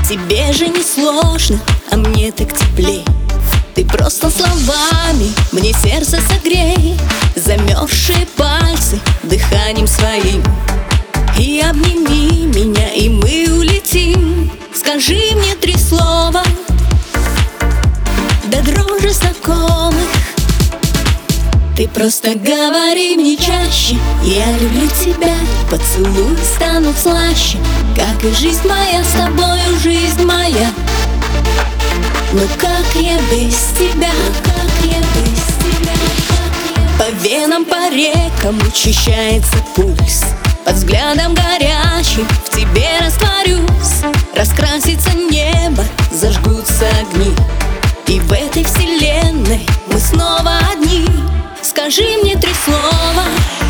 Тебе же не сложно, а мне так теплей. Ты просто словами мне сердце согрей, замерзшие пальцы дыханием своим. И обними меня, и мы улетим. Скажи мне 3 слова, до дрожи знакомых. Ты просто говори мне чаще: я люблю тебя, поцелуи станут слаще, как и жизнь моя с тобою, жизнь моя. Ну как я без тебя, как я без тебя, как я... По венам, по рекам учащается пульс, под взглядом горячим в тебе растворюсь. Раскрасится небо, зажгутся огни, и в этой вселенной мы снова одни. Скажи мне 3 слова,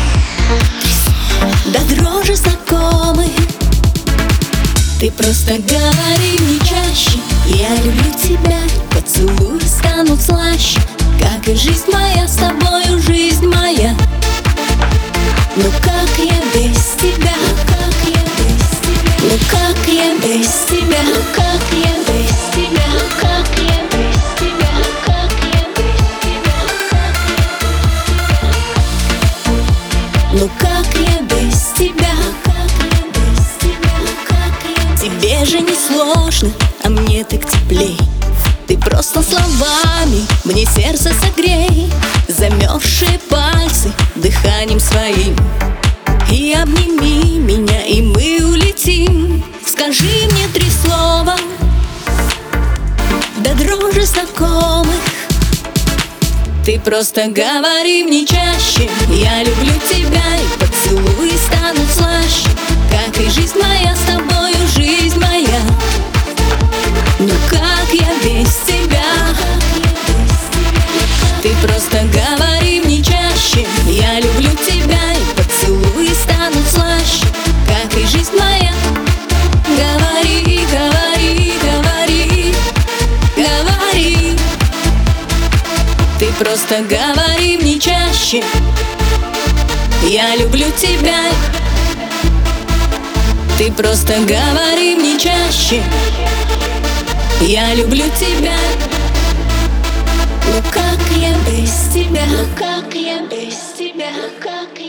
до дрожи знакомы. Ты просто говори мне чаще: я люблю тебя, поцелуи станут слаще, как и жизнь моя с тобою, жизнь моя. Ну как я без тебя, как я без тебя, ну как я без тебя, ну как я без тебя, как я без тебя, как я без тебя, ну как я без тебя, как я без тебя, как я... Тебе же не сложно, а мне так теплей. Ты просто словами мне сердце согрей, замерзшие пальцы дыханием своим. И обними меня, и мы улетим. Скажи мне 3 слова, до дрожи знакомых. Ты просто говори мне чаще: я люблю тебя, и поцелуи станут слаще, как и жизнь моя с тобою, жизнь моя. Ну как я без тебя, ты просто говори мне чаще: я люблю тебя, и поцелуи станут слаще, как и жизнь моя. Говори, говори, говори, говори. Ты просто говори мне чаще: я люблю тебя. Ты просто говори мне чаще: я люблю тебя. Ну как я без тебя, как я без тебя, как